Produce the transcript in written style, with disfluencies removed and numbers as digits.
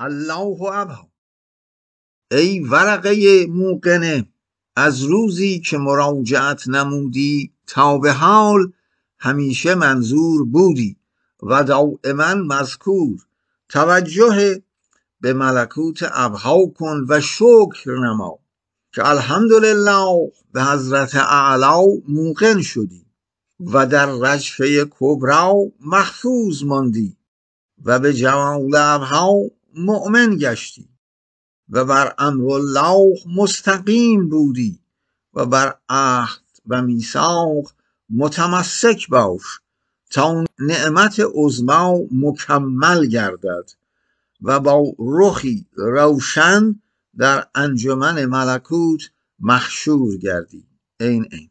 الله ابها. ای ورقه موقنه، از روزی که مراجعت نمودی تا به حال همیشه منظور بودی و دائما مذکور. توجه به ملکوت ابها کن و شکر نما که الحمدلله به حضرت اعلی موقن شدی و در رجفه کبرا محفوظ ماندی و به جمال ابها مؤمن گشتی و بر امرالله مستقیم بودی و بر عهد و میثاق متمسک باش تا نعمت عظمی مکمل گردد و با رخی روشن در انجمن ملکوت محشور گردی. این